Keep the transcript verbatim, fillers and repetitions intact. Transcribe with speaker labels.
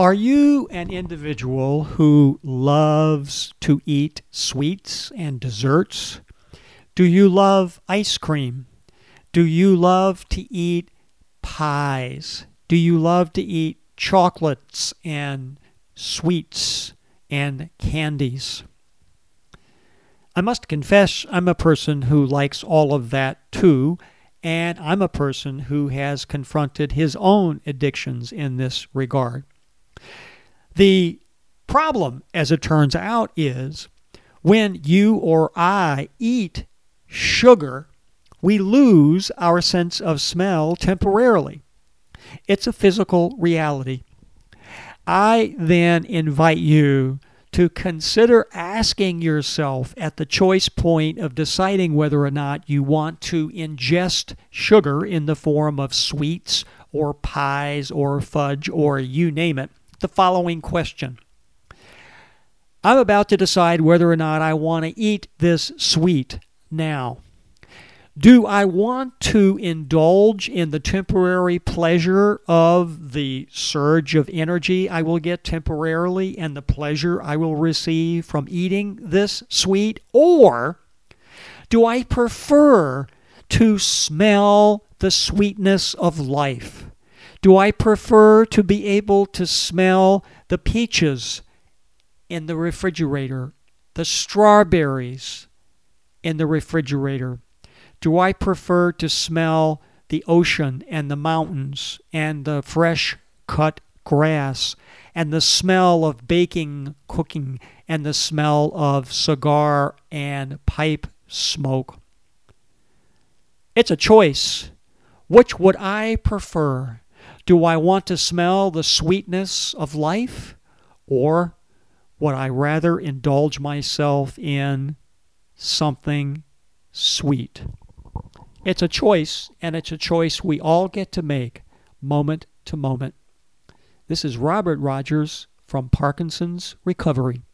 Speaker 1: Are you an individual who loves to eat sweets and desserts? Do you love ice cream? Do you love to eat pies? Do you love to eat chocolates and sweets and candies? I must confess, I'm a person who likes all of that too, and I'm a person who has confronted his own addictions in this regard. The problem, as it turns out, is when you or I eat sugar, we lose our sense of smell temporarily. It's a physical reality. I then invite you to consider asking yourself at the choice point of deciding whether or not you want to ingest sugar in the form of sweets or pies or fudge or you name it, the following question. I'm about to decide whether or not I want to eat this sweet now. Do I want to indulge in the temporary pleasure of the surge of energy I will get temporarily and the pleasure I will receive from eating this sweet? Or do I prefer to smell the sweetness of life? Do I prefer to be able to smell the peaches in the refrigerator, the strawberries in the refrigerator? Do I prefer to smell the ocean and the mountains and the fresh cut grass and the smell of baking, cooking, and the smell of cigar and pipe smoke? It's a choice. Which would I prefer? Do I want to smell the sweetness of life, or would I rather indulge myself in something sweet? It's a choice, and it's a choice we all get to make moment to moment. This is Robert Rogers from Parkinson's Recovery.